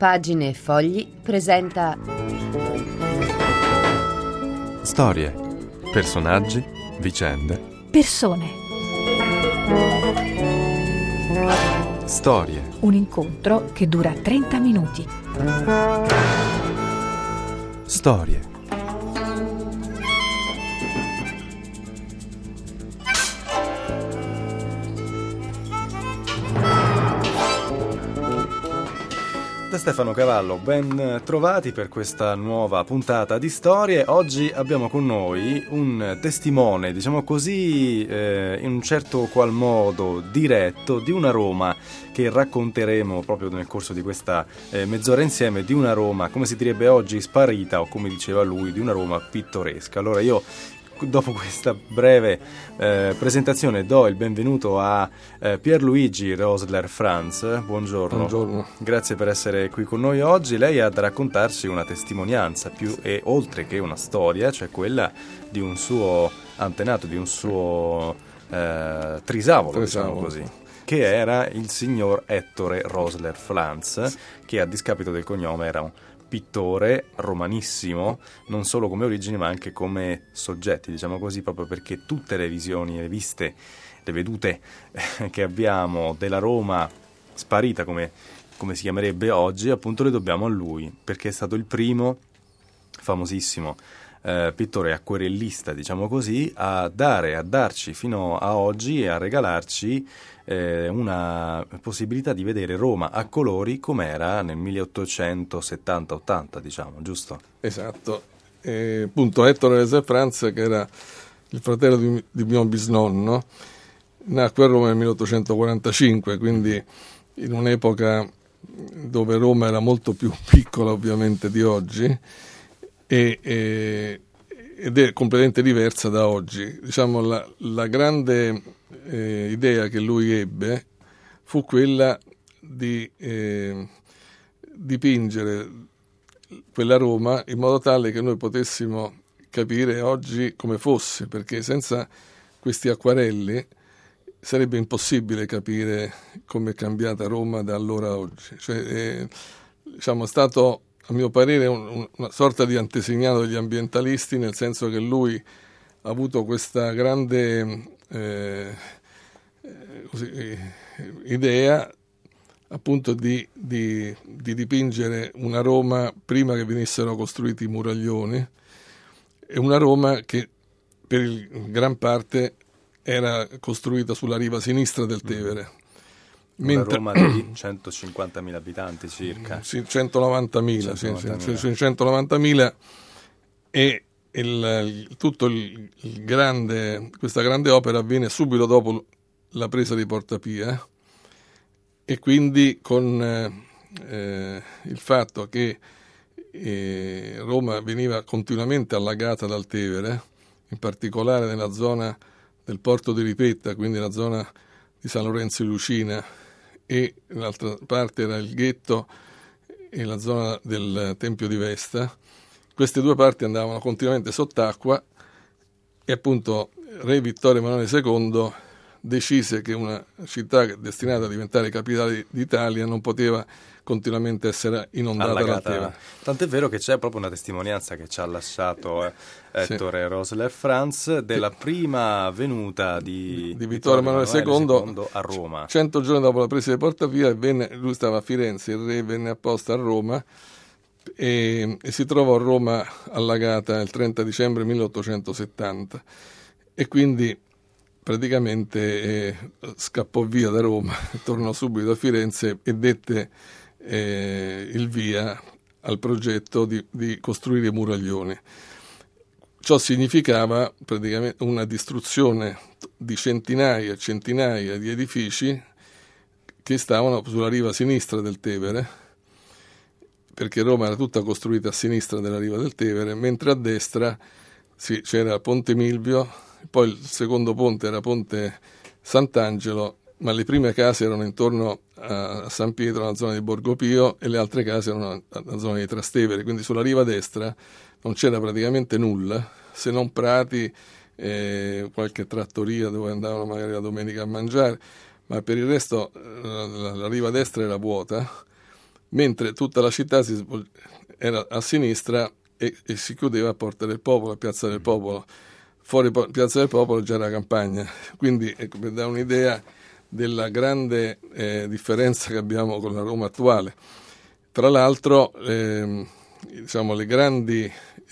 Pagine e Fogli presenta storie, personaggi, vicende, persone. Storie. Un incontro che dura 30 minuti. Storie. Da Stefano Cavallo, ben trovati per questa nuova puntata di Storie. Oggi abbiamo con noi un testimone, diciamo così, in un certo qual modo diretto, di una Roma che racconteremo proprio nel corso di questa mezz'ora insieme, di una Roma, come si direbbe oggi, sparita, o come diceva lui, di una Roma pittoresca. Allora io, dopo questa breve presentazione, do il benvenuto a Pierluigi Rosler Franz. Buongiorno. Buongiorno. Grazie per essere qui con noi oggi. Lei ha da raccontarci una testimonianza più e oltre che una storia, cioè quella di un suo antenato, di un suo trisavolo, diciamo così, che era il signor Ettore Rosler Franz, che a discapito del cognome era un pittore romanissimo, non solo come origini ma anche come soggetti, diciamo così, proprio perché tutte le visioni, le viste, le vedute che abbiamo della Roma sparita, come si chiamerebbe oggi, appunto le dobbiamo a lui, perché è stato il primo famosissimo pittore acquerellista, diciamo così, a darci fino a oggi e a regalarci una possibilità di vedere Roma a colori com'era nel 1870-80, diciamo, giusto? Esatto. Appunto Ettore Rosler Franz, che era il fratello di mio bisnonno, nacque a Roma nel 1845, quindi in un'epoca dove Roma era molto più piccola ovviamente di oggi ed è completamente diversa da oggi. Diciamo la grande idea che lui ebbe fu quella di dipingere quella Roma in modo tale che noi potessimo capire oggi come fosse, perché senza questi acquarelli sarebbe impossibile capire come è cambiata Roma da allora a oggi. Cioè, diciamo, è stato, a mio parere, una sorta di antesignato degli ambientalisti, nel senso che lui ha avuto questa grande idea appunto di dipingere una Roma prima che venissero costruiti i muraglioni, e una Roma che per gran parte era costruita sulla riva sinistra del Tevere. Una Roma di 150.000 abitanti circa. Sì, 190.000, 190.000, e questa grande opera avviene subito dopo la presa di Porta Pia, e quindi con il fatto che Roma veniva continuamente allagata dal Tevere, in particolare nella zona del porto di Ripetta, quindi la zona di San Lorenzo di Lucina, e l'altra parte era il ghetto e la zona del Tempio di Vesta. Queste due parti andavano continuamente sott'acqua, e appunto re Vittorio Emanuele II decise che una città destinata a diventare capitale d'Italia non poteva continuamente essere inondata dal Tevere. Tant'è vero che c'è proprio una testimonianza che ci ha lasciato Ettore Rosler Franz della prima venuta di Vittorio Emanuele II a Roma. 100 giorni dopo la presa di Porta Pia, lui stava a Firenze, il re venne apposta a Roma e si trovò a Roma allagata il 30 dicembre 1870, e quindi praticamente scappò via da Roma, tornò subito a Firenze e dette il via al progetto di costruire i muraglioni. Ciò significava praticamente una distruzione di centinaia e centinaia di edifici che stavano sulla riva sinistra del Tevere, perché Roma era tutta costruita a sinistra della riva del Tevere, mentre a destra c'era Ponte Milvio, poi il secondo ponte era Ponte Sant'Angelo, ma le prime case erano intorno a San Pietro, nella zona di Borgo Pio, e le altre case erano nella zona di Trastevere. Quindi sulla riva destra non c'era praticamente nulla, se non prati, qualche trattoria dove andavano magari la domenica a mangiare, ma per il resto la riva destra era vuota, mentre tutta la città era a sinistra e si chiudeva a Porta del Popolo, a Piazza del Popolo. Fuori Piazza del Popolo già era campagna, quindi ecco, per dare un'idea della grande differenza che abbiamo con la Roma attuale. Tra l'altro, diciamo, le grandi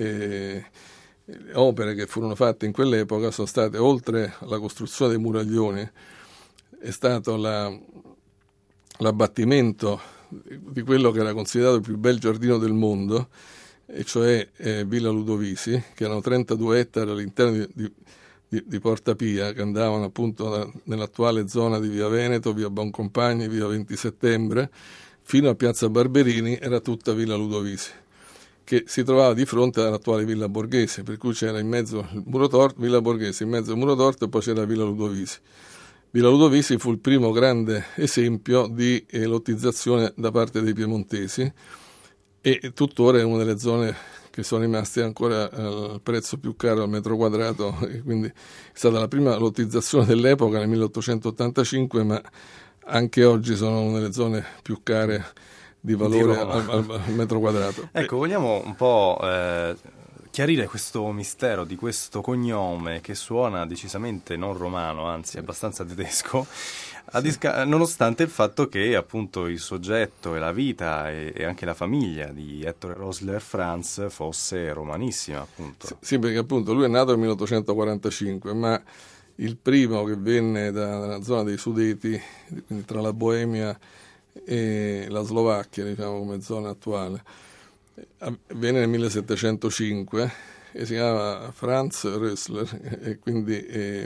opere che furono fatte in quell'epoca sono state, oltre alla costruzione dei muraglioni, è stato l'abbattimento di quello che era considerato il più bel giardino del mondo, e cioè Villa Ludovisi, che erano 32 ettari all'interno di Porta Pia, che andavano appunto nell'attuale zona di Via Veneto, Via Boncompagni, Via 20 Settembre, fino a Piazza Barberini, era tutta Villa Ludovisi, che si trovava di fronte all'attuale Villa Borghese, per cui c'era in mezzo il Muro Torto, Villa Borghese, in mezzo il Muro Torto, e poi c'era Villa Ludovisi. Villa Ludovisi fu il primo grande esempio di lottizzazione da parte dei piemontesi, e tuttora è una delle zone che sono rimaste ancora al prezzo più caro al metro quadrato, e quindi è stata la prima lottizzazione dell'epoca nel 1885, ma anche oggi sono una delle zone più care di valore al metro quadrato. Ecco, vogliamo un po' chiarire questo mistero di questo cognome che suona decisamente non romano, anzi abbastanza tedesco, nonostante il fatto che appunto il soggetto e la vita e anche la famiglia di Ettore Rosler Franz fosse romanissima, appunto. Sì, perché appunto lui è nato nel 1845, ma il primo che venne dalla zona dei Sudeti, quindi tra la Boemia e la Slovacchia, diciamo, come zona attuale, venne nel 1705 e si chiama Franz Rösler, e quindi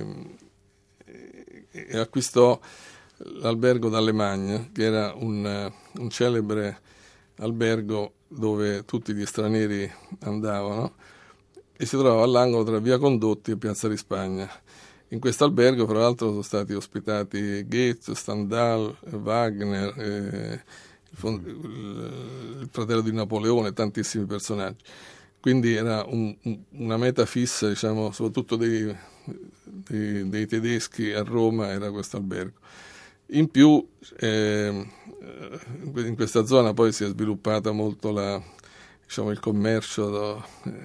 acquistò l'albergo d'Alemagna, che era un celebre albergo dove tutti gli stranieri andavano, e si trovava all'angolo tra Via Condotti e Piazza di Spagna. In questo albergo, fra l'altro, sono stati ospitati Goethe, Stendhal, Wagner, il fratello di Napoleone, tantissimi personaggi. Quindi era una meta fissa, diciamo, soprattutto dei tedeschi a Roma, era questo albergo. In più, in questa zona poi si è sviluppata molto il commercio,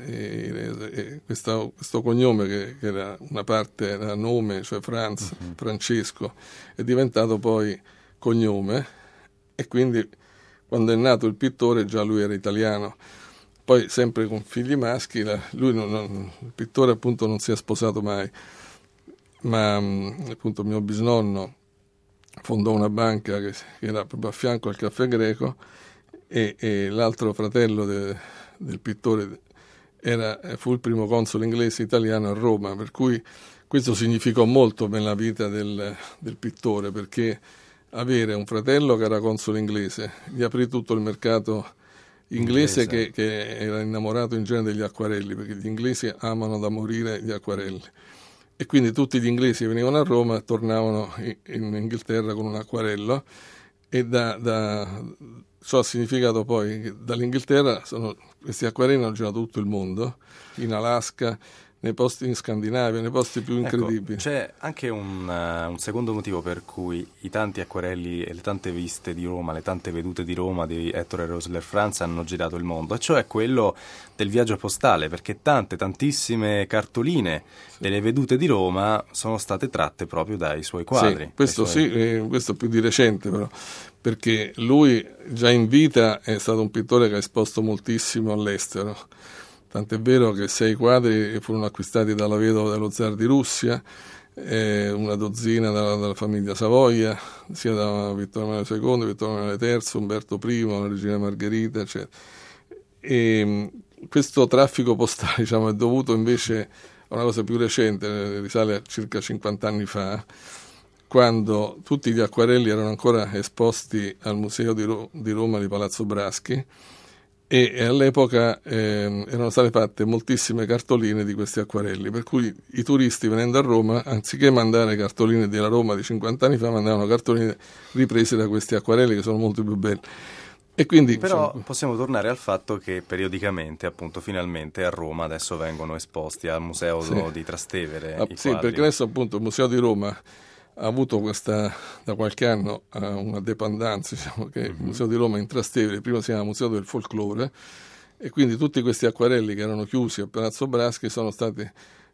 e questo cognome che era una parte era nome, cioè Franz, Francesco, è diventato poi cognome, e quindi quando è nato il pittore già lui era italiano. Poi sempre con figli maschi, il pittore appunto non si è sposato mai, ma appunto mio bisnonno fondò una banca che era proprio a fianco al Caffè Greco, e l'altro fratello del pittore fu il primo console inglese italiano a Roma, per cui questo significò molto nella vita del pittore, perché avere un fratello che era console inglese gli aprì tutto il mercato inglese che era innamorato in genere degli acquarelli, perché gli inglesi amano da morire gli acquarelli, e quindi tutti gli inglesi che venivano a Roma tornavano in Inghilterra con un acquarello, e ciò ha significato poi che dall'Inghilterra questi acquarelli hanno girato tutto il mondo, in Alaska, nei posti in Scandinavia, nei posti più incredibili. Ecco, c'è anche un secondo motivo per cui i tanti acquarelli e le tante viste di Roma, le tante vedute di Roma di Ettore Rosler Franz hanno girato il mondo, e cioè quello del viaggio postale, perché tantissime cartoline delle vedute di Roma sono state tratte proprio dai suoi quadri. Sì, questo più di recente però, perché lui già in vita è stato un pittore che ha esposto moltissimo all'estero. Tant'è vero che 6 quadri furono acquistati dalla vedova dello zar di Russia, una dozzina dalla famiglia Savoia, sia da Vittorio Emanuele II, Vittorio Emanuele III, Umberto I, la regina Margherita, eccetera. E questo traffico postale, diciamo, è dovuto invece a una cosa più recente, risale a circa 50 anni fa, quando tutti gli acquarelli erano ancora esposti al Museo di Roma di Palazzo Braschi, e all'epoca erano state fatte moltissime cartoline di questi acquarelli, per cui i turisti venendo a Roma, anziché mandare cartoline della Roma di 50 anni fa, mandavano cartoline riprese da questi acquarelli che sono molto più belli. E quindi, però possiamo tornare al fatto che periodicamente, appunto, finalmente a Roma adesso vengono esposti al museo di Trastevere i sì, quadri. perché adesso appunto il Museo di Roma ha avuto da qualche anno una dépendance, diciamo, che è il Museo di Roma in Trastevere, prima si chiamava Museo del Folklore, e quindi tutti questi acquarelli che erano chiusi a Palazzo Braschi sono stati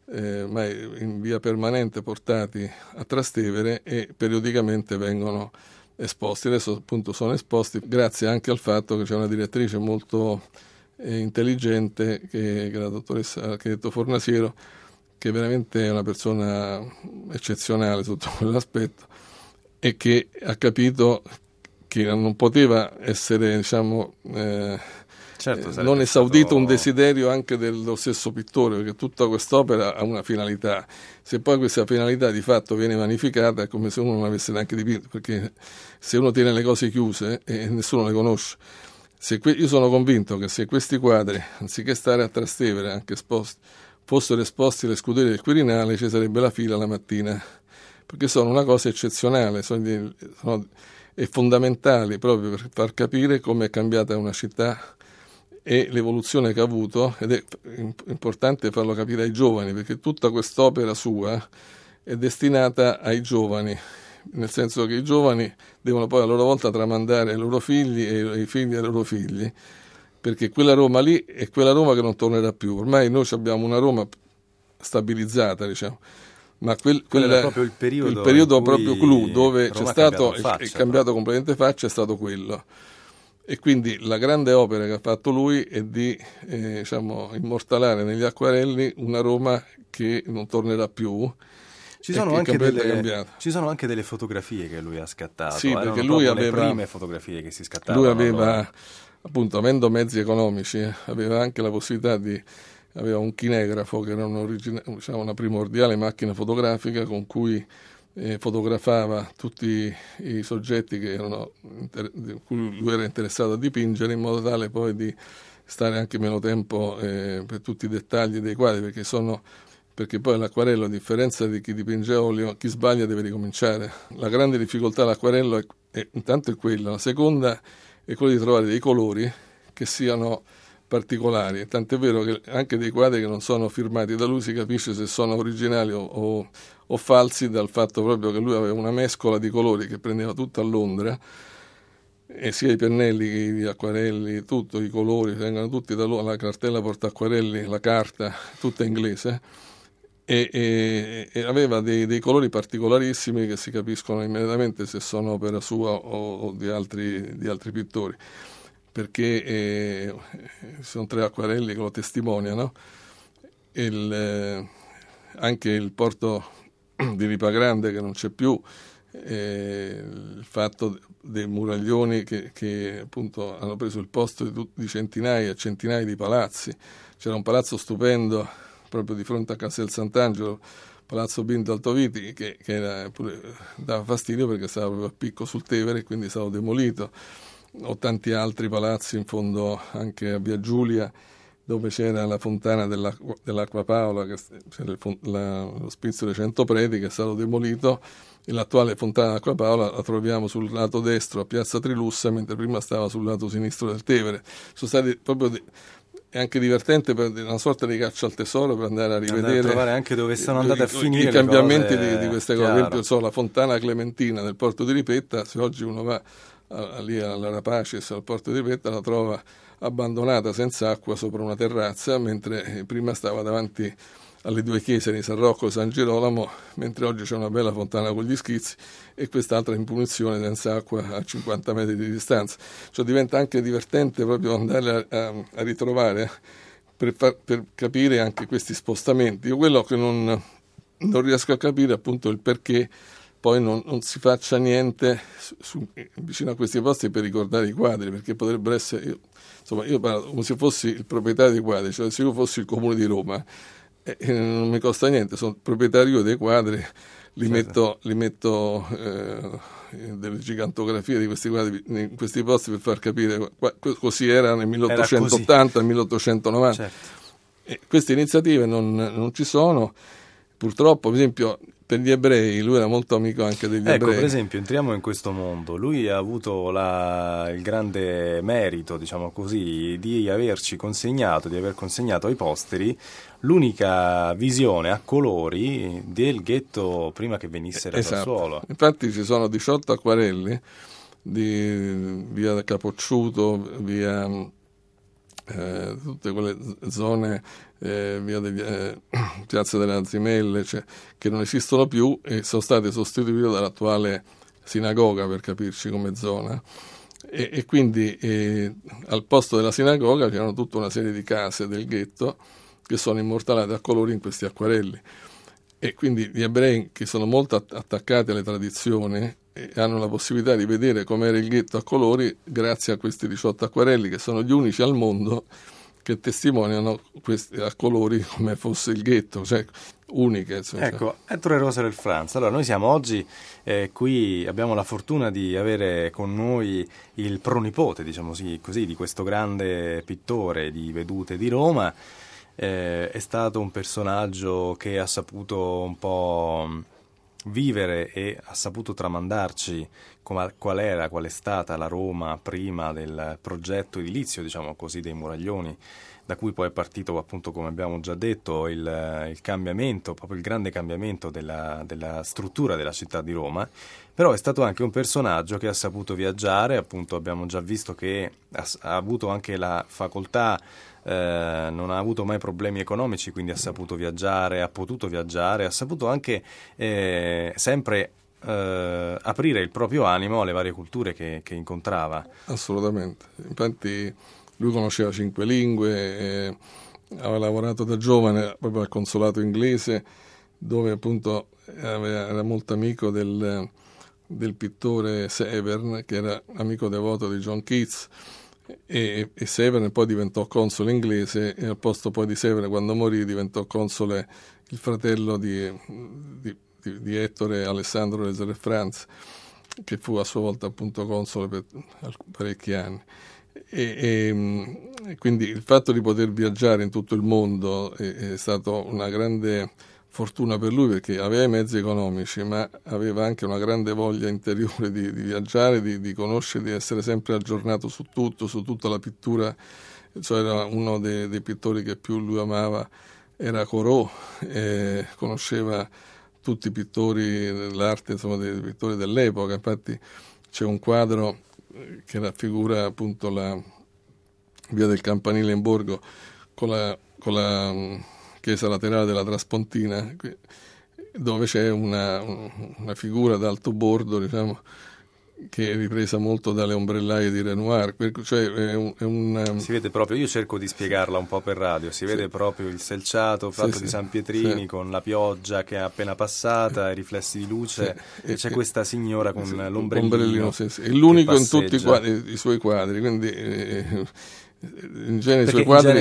in via permanente portati a Trastevere e periodicamente vengono esposti. Adesso appunto sono esposti grazie anche al fatto che c'è una direttrice molto intelligente che è la dottoressa Architetto Fornasiero, che veramente è una persona eccezionale sotto quell'aspetto e che ha capito che non poteva essere, diciamo, non esaudito un desiderio anche dello stesso pittore, perché tutta quest'opera ha una finalità. Se poi questa finalità di fatto viene vanificata è come se uno non avesse neanche dipinto, perché se uno tiene le cose chiuse nessuno le conosce. Io sono convinto che se questi quadri, anziché stare a Trastevere anche esposti, fossero esposti alle scuderie del Quirinale, ci sarebbe la fila la mattina, perché sono una cosa eccezionale, e fondamentali proprio per far capire come è cambiata una città e l'evoluzione che ha avuto, ed è importante farlo capire ai giovani, perché tutta quest'opera sua è destinata ai giovani, nel senso che i giovani devono poi a loro volta tramandare ai loro figli e i figli ai loro figli, perché quella Roma lì è quella Roma che non tornerà più. Ormai noi abbiamo una Roma stabilizzata, diciamo, ma quello è proprio il periodo proprio clou, dove c'è stato è cambiato completamente faccia, è stato quello. E quindi la grande opera che ha fatto lui è di diciamo, immortalare negli acquarelli una Roma che non tornerà più. Ci sono anche delle fotografie che lui ha scattato. Sì, perché lui aveva le prime fotografie che si scattavano. Lui aveva, appunto, avendo mezzi economici, aveva anche la possibilità aveva un chinegrafo che era una primordiale macchina fotografica con cui fotografava tutti i soggetti cui lui era interessato a dipingere, in modo tale poi di stare anche meno tempo per tutti i dettagli dei quadri, perché poi l'acquarello, a differenza di chi dipinge olio, chi sbaglia deve ricominciare. La grande difficoltà dell'acquarello intanto è quella, la seconda è quella di trovare dei colori che siano particolari, tant'è vero che anche dei quadri che non sono firmati da lui si capisce se sono originali o falsi dal fatto proprio che lui aveva una mescola di colori che prendeva tutta a Londra, e sia i pennelli che gli acquarelli, tutto, i colori vengono tutti da Londra, la cartella portaacquarelli, la carta, tutta inglese, e aveva dei colori particolarissimi che si capiscono immediatamente se sono opera sua o di altri pittori, perché sono 3 acquarelli che lo testimoniano. Anche il porto di Ripagrande, che non c'è più, il fatto dei muraglioni che appunto hanno preso il posto di centinaia e centinaia di palazzi. C'era un palazzo stupendo proprio di fronte a Castel Sant'Angelo, Palazzo Binto Altoviti, che dava fastidio perché stava proprio a picco sul Tevere e quindi è stato demolito. O tanti altri palazzi in fondo anche a Via Giulia, dove c'era la fontana dell'Acqua Paola, l'ospizio dei 100 preti, che è stato demolito, e l'attuale fontana dell'Acqua Paola la troviamo sul lato destro a Piazza Trilussa, mentre prima stava sul lato sinistro del Tevere. Sono stati proprio è anche divertente, per una sorta di caccia al tesoro, per andare a rivedere, trovare anche dove sono andate a finire i cambiamenti di queste cose. Chiaro. Per esempio, la fontana Clementina del porto di Ripetta, se oggi uno va lì alla Rapacis al porto di Ripetta, la trova abbandonata senza acqua sopra una terrazza, mentre prima stava davanti alle 2 chiese di San Rocco e San Girolamo, mentre oggi c'è una bella fontana con gli schizzi e quest'altra in punizione senza acqua a 50 metri di distanza. Cioè diventa anche divertente proprio andare a ritrovare per capire anche questi spostamenti. Io quello che non riesco a capire appunto il perché poi non si faccia niente vicino a questi posti per ricordare i quadri, perché potrebbero essere, io parlo come se fossi il proprietario dei quadri, cioè se io fossi il Comune di Roma, non mi costa niente, sono proprietario dei quadri, li metto delle gigantografie di questi quadri in questi posti per far capire così era nel 1880, nel 1890. Certo. E queste iniziative non ci sono, purtroppo. Per esempio, per gli ebrei, lui era molto amico anche degli ebrei. Per esempio, entriamo in questo mondo. Lui ha avuto il grande merito, diciamo così, di aver consegnato ai posteri l'unica visione a colori del ghetto prima che venisse reso al suolo. Infatti ci sono 18 acquarelli di via Capocciuto, via tutte quelle zone, via Piazza delle Anzimelle, che non esistono più e sono state sostituite dall'attuale sinagoga, per capirci, come zona. E quindi al posto della sinagoga c'erano tutta una serie di case del ghetto che sono immortalate a colori in questi acquarelli. E quindi gli ebrei, che sono molto attaccati alle tradizioni, hanno la possibilità di vedere com'era il ghetto a colori grazie a questi 18 acquarelli, che sono gli unici al mondo che testimoniano questi a colori come fosse il ghetto, cioè uniche. Ecco, Ettore Roosevelt Franz. Allora, noi siamo oggi qui, abbiamo la fortuna di avere con noi il pronipote, diciamo così, di questo grande pittore di vedute di Roma. È stato un personaggio che ha saputo un po' vivere e ha saputo tramandarci qual è stata la Roma prima del progetto edilizio, diciamo così, dei Muraglioni, da cui poi è partito, appunto, come abbiamo già detto, il cambiamento, proprio il grande cambiamento della struttura della città di Roma. Però è stato anche un personaggio che ha saputo viaggiare, appunto abbiamo già visto che ha avuto anche la facoltà, non ha avuto mai problemi economici, quindi ha saputo viaggiare, ha potuto viaggiare, ha saputo anche sempre aprire il proprio animo alle varie culture che incontrava. Assolutamente, infatti lui conosceva 5 lingue, aveva lavorato da giovane proprio al consolato inglese, dove appunto era molto amico del pittore Severn, che era amico devoto di John Keats, e Severn poi diventò console inglese, e al posto poi di Severn, quando morì, diventò console il fratello di Ettore Alessandro Roosevelt Franz, che fu a sua volta appunto console per parecchi anni. E quindi il fatto di poter viaggiare in tutto il mondo è stato una grande fortuna per lui, perché aveva i mezzi economici, ma aveva anche una grande voglia interiore di viaggiare, di conoscere, di essere sempre aggiornato su tutto, su tutta la pittura. Cioè, era uno dei pittori che più lui amava, era Corot, conosceva tutti i pittori, l'arte, insomma, dei pittori dell'epoca. Infatti c'è un quadro che raffigura appunto la via del Campanile in Borgo con la chiesa laterale della Traspontina, dove c'è una figura d'alto bordo, diciamo, che è ripresa molto dalle ombellaie di Renoir, cioè si vede proprio, io cerco di spiegarla un po' per radio, si vede proprio il selciato fatto di San Pietrini, con la pioggia che è appena passata, i riflessi di luce, e c'è questa signora con l'ombrellino è l'unico in tutti i suoi quadri, quindi in genere i suoi quadri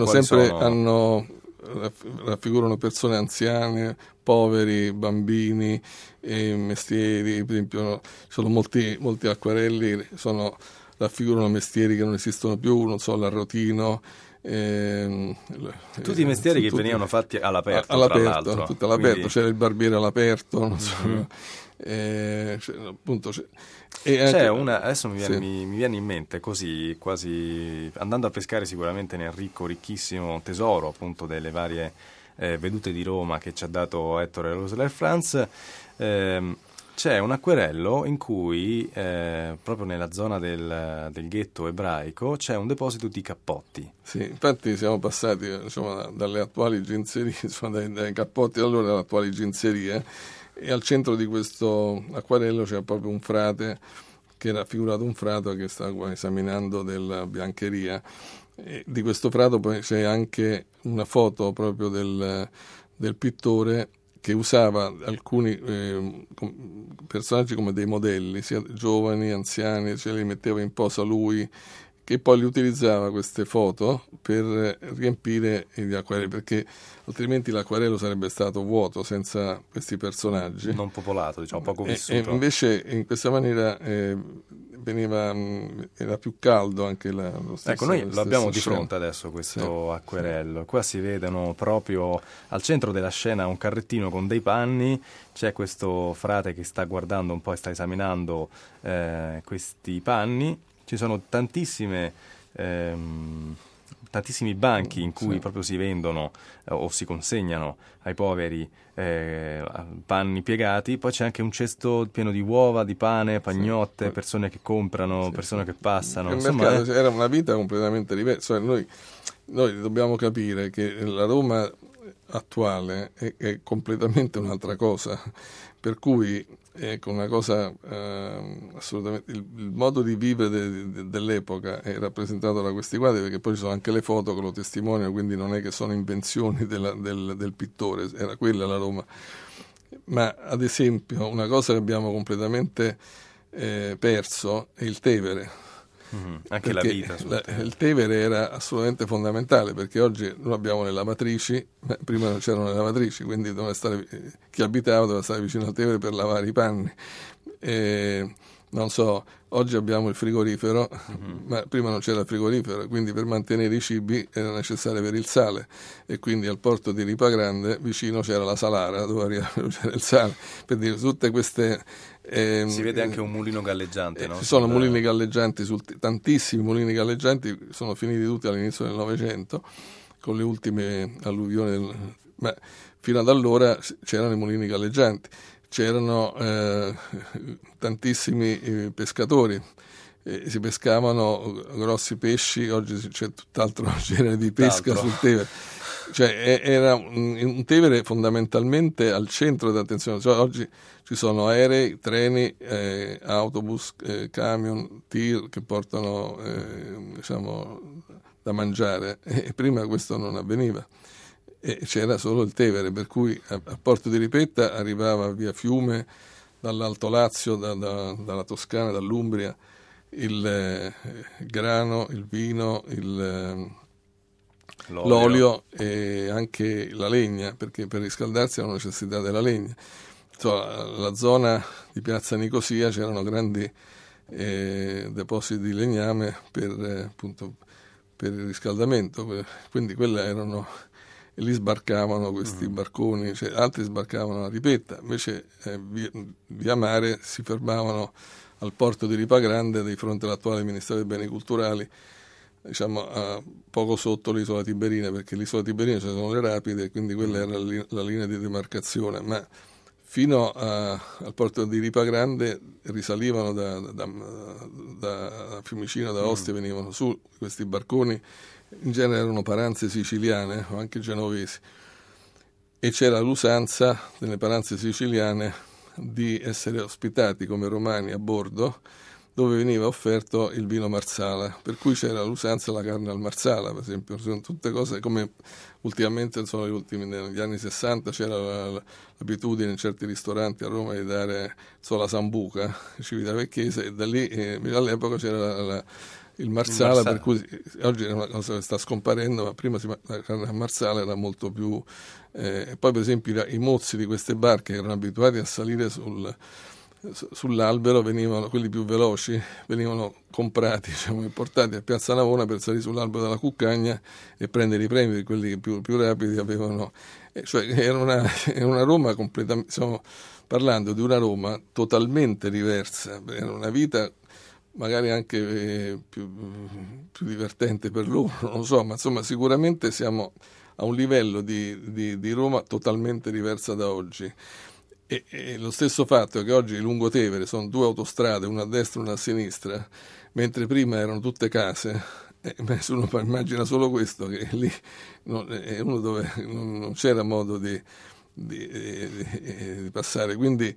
raffigurano persone anziane, poveri, bambini, mestieri. Per esempio, sono molti acquarelli raffigurano mestieri che non esistono più, non so, l'arrotino, tutti i mestieri che venivano fatti all'aperto, tutto all'aperto, quindi c'era il barbiere all'aperto, non so. Appunto adesso mi viene in mente, così, quasi andando a pescare sicuramente nel ricchissimo tesoro, appunto, delle varie vedute di Roma che ci ha dato Ettore Roosevelt Franz. C'è un acquerello in cui proprio nella zona del ghetto ebraico c'è un deposito di cappotti. Sì, infatti siamo passati, insomma, dalle attuali ginzerie, insomma, dai cappotti allora alle attuali ginzerie. E al centro di questo acquarello c'è proprio un frate, che è raffigurato un frate che sta esaminando della biancheria. E di questo frate poi c'è anche una foto proprio del pittore, che usava alcuni personaggi come dei modelli, sia giovani, anziani, li metteva in posa lui, che poi li utilizzava queste foto per riempire gli acquarelli, perché altrimenti l'acquarello sarebbe stato vuoto senza questi personaggi. Non popolato, diciamo, poco vissuto. E invece in questa maniera era più caldo anche lo stesso. Ecco, noi lo abbiamo di scena. fronte adesso questo Sì. acquerello. Qua si vedono proprio al centro della scena un carrettino con dei panni, c'è questo frate che sta guardando un po' e sta esaminando questi panni. Ci sono tantissimi banchi in cui Sì. proprio si vendono o si consegnano ai poveri panni piegati. Poi c'è anche un cesto pieno di uova, di pane, pagnotte, Sì. persone che comprano, Sì, persone sì. che passano. Il Insomma, mercato era una vita completamente diversa. Noi dobbiamo capire che la Roma attuale è completamente un'altra cosa, per cui ecco, una cosa assolutamente, il modo di vivere dell'epoca è rappresentato da questi quadri, perché poi ci sono anche le foto che lo testimoniano, quindi non è che sono invenzioni del pittore, era quella la Roma. Ma ad esempio una cosa che abbiamo completamente perso è il Tevere. Anche la vita sul Tevere. Il Tevere era assolutamente fondamentale, perché oggi noi abbiamo le lavatrici, prima non c'erano le lavatrici, quindi chi abitava doveva stare vicino al Tevere per lavare i panni. Non so, oggi abbiamo il frigorifero, ma prima non c'era il frigorifero, quindi per mantenere i cibi era necessario avere il sale, e quindi al porto di Ripa Grande vicino c'era la salara dove c'era il sale. Per dire, tutte queste si vede anche un mulino galleggiante, no? Ci sono mulini galleggianti, tantissimi mulini galleggianti, sono finiti tutti all'inizio del Novecento con le ultime alluvioni ma fino ad allora c'erano i mulini galleggianti. C'erano tantissimi pescatori, si pescavano grossi pesci, oggi c'è tutt'altro genere di pesca sul Tevere. Cioè era un Tevere fondamentalmente al centro dell'attenzione. Cioè, oggi ci sono aerei, treni, autobus, camion, tir che portano diciamo, da mangiare, e prima questo non avveniva. E c'era solo il Tevere, per cui a Porto di Ripetta arrivava via Fiume, dall'Alto Lazio, dalla Toscana, dall'Umbria, il grano, il vino, l'olio e anche la legna, perché per riscaldarsi avevano necessità della legna. Insomma, la zona di Piazza Nicosia c'erano grandi depositi di legname appunto, per il riscaldamento, quindi quelle erano... E lì sbarcavano questi barconi, cioè altri sbarcavano a Ripetta, invece via mare si fermavano al porto di Ripa Grande di fronte all'attuale Ministero dei Beni Culturali, diciamo poco sotto l'isola Tiberina, perché l'isola Tiberina ci sono le rapide, quindi quella era la linea di demarcazione, ma fino al porto di Ripa Grande risalivano da Fiumicino, da Ostia, venivano su questi barconi. In genere erano paranze siciliane o anche genovesi, e c'era l'usanza delle paranze siciliane di essere ospitati come romani a bordo, dove veniva offerto il vino marsala, per cui c'era l'usanza della carne al marsala, per esempio. Sono tutte cose come ultimamente, negli anni 60 c'era l'abitudine in certi ristoranti a Roma di dare la sambuca, Civitavecchese, e da lì all'epoca c'era il marsala, per cui oggi è una cosa che sta scomparendo, ma prima la carne al marsala era molto più... poi per esempio i mozzi di queste barche che erano abituati a salire sull'albero, quelli più veloci, venivano comprati, diciamo, e portati a Piazza Navona per salire sull'albero della Cuccagna e prendere i premi di quelli più rapidi avevano... cioè era una Roma completamente... Stiamo parlando di una Roma totalmente diversa, era una vita... magari anche più divertente per loro, non lo so, ma insomma sicuramente siamo a un livello di Roma totalmente diversa da oggi. E lo stesso fatto è che oggi lungo Tevere sono 2 autostrade, una a destra e una a sinistra, mentre prima erano tutte case. Nessuno immagina solo questo, che lì è uno dove non c'era modo di passare, quindi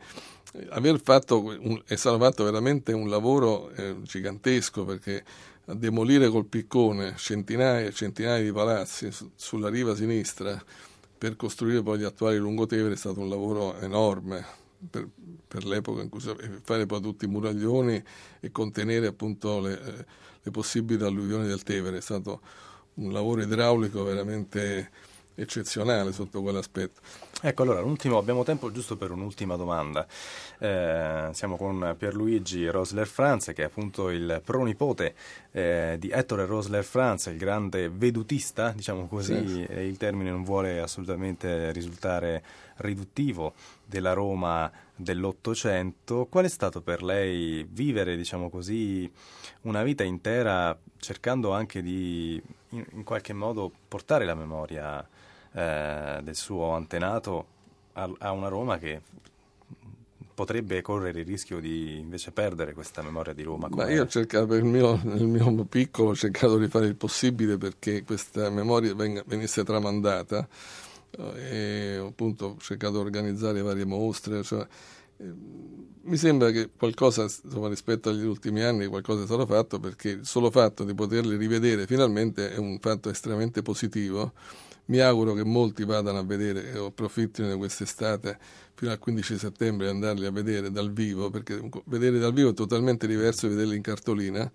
è stato fatto veramente un lavoro gigantesco, perché a demolire col piccone centinaia e centinaia di palazzi sulla riva sinistra per costruire poi gli attuali lungotevere è stato un lavoro enorme, per l'epoca in cui fare poi tutti i muraglioni e contenere appunto le possibili alluvioni del Tevere. È stato un lavoro idraulico veramente eccezionale sotto quell'aspetto. Ecco, allora, abbiamo tempo giusto per un'ultima domanda. Siamo con Pierluigi Rosler-Franz, che è appunto il pronipote di Ettore Rosler-Franz, il grande vedutista, diciamo così, sì. E il termine non vuole assolutamente risultare riduttivo, della Roma dell'Ottocento. Qual è stato per lei vivere, diciamo così, una vita intera cercando anche di, in qualche modo, portare la memoria del suo antenato a una Roma che potrebbe correre il rischio di invece perdere questa memoria di Roma? Ma io ho cercato, nel mio piccolo, ho cercato di fare il possibile perché questa memoria venisse tramandata, e appunto ho cercato di organizzare varie mostre, cioè, mi sembra che qualcosa, insomma, rispetto agli ultimi anni qualcosa è stato fatto, perché il solo fatto di poterli rivedere finalmente è un fatto estremamente positivo. Mi auguro che molti vadano a vedere e approfittino di quest'estate fino al 15 settembre e andarli a vedere dal vivo, perché vedere dal vivo è totalmente diverso da vederli in cartolina,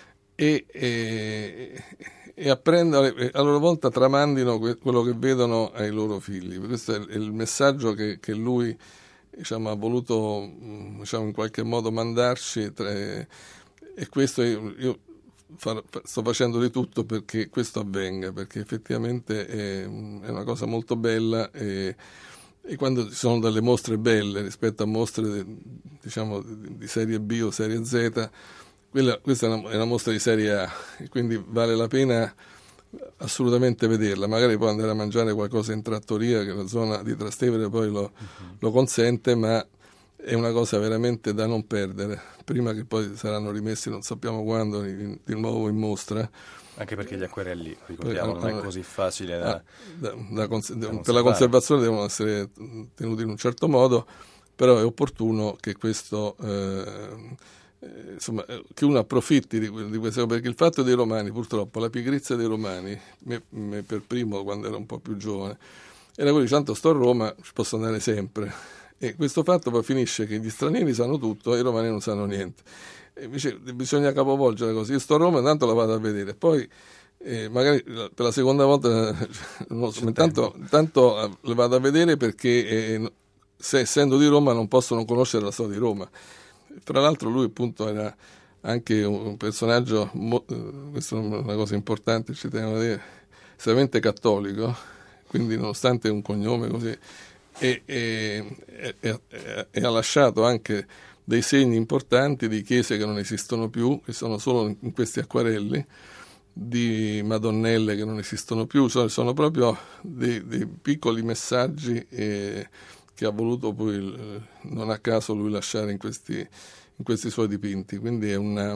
e apprendere, a loro volta tramandino quello che vedono ai loro figli. Questo è il messaggio che lui, diciamo, ha voluto, diciamo, in qualche modo mandarci, e questo io sto facendo di tutto perché questo avvenga, perché effettivamente è una cosa molto bella, e quando ci sono delle mostre belle rispetto a mostre diciamo di serie B o serie Z, questa è una mostra di serie A, e quindi vale la pena assolutamente vederla. Magari può andare a mangiare qualcosa in trattoria, che la zona di Trastevere poi lo consente, ma è una cosa veramente da non perdere, prima che poi saranno rimessi non sappiamo quando di nuovo in mostra. Anche perché gli acquerelli, ricordiamo, non è così facile per la conservazione devono essere tenuti in un certo modo, però è opportuno che questo insomma, che uno approfitti di questo, perché il fatto dei romani, purtroppo la pigrizia dei romani, me per primo quando ero un po' più giovane, era quello di tanto sto a Roma, ci posso andare sempre. E questo fatto poi finisce che gli stranieri sanno tutto e i romani non sanno niente. E invece bisogna capovolgere così. Io sto a Roma, intanto la vado a vedere, poi magari per la seconda volta intanto le vado a vedere, perché se essendo di Roma non possono conoscere la storia di Roma. Tra l'altro lui appunto era anche un personaggio, questa è una cosa importante, ci tengo a dire, estremamente cattolico, quindi nonostante un cognome così, e ha lasciato anche dei segni importanti di chiese che non esistono più, che sono solo in questi acquarelli, di madonnelle che non esistono più, sono proprio dei piccoli messaggi che ha voluto poi non a caso lui lasciare in questi suoi dipinti. Quindi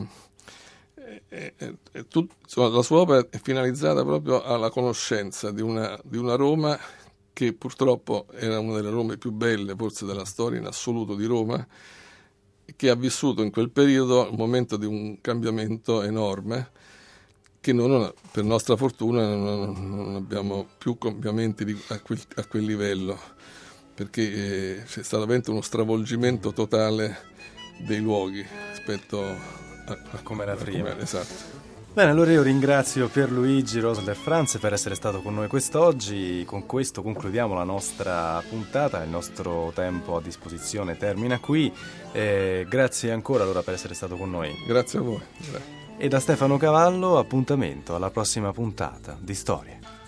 la sua opera è finalizzata proprio alla conoscenza di una Roma che purtroppo era una delle Rome più belle forse della storia in assoluto di Roma, che ha vissuto in quel periodo il momento di un cambiamento enorme, che noi per nostra fortuna non abbiamo più cambiamenti a quel livello, perché c'è stato veramente uno stravolgimento totale dei luoghi rispetto a come era prima. Esatto. Bene, allora io ringrazio Pierluigi Rosler-Franz per essere stato con noi quest'oggi. Con questo concludiamo la nostra puntata, il nostro tempo a disposizione termina qui. Grazie ancora allora per essere stato con noi. Grazie a voi. E da Stefano Cavallo, appuntamento alla prossima puntata di Storie.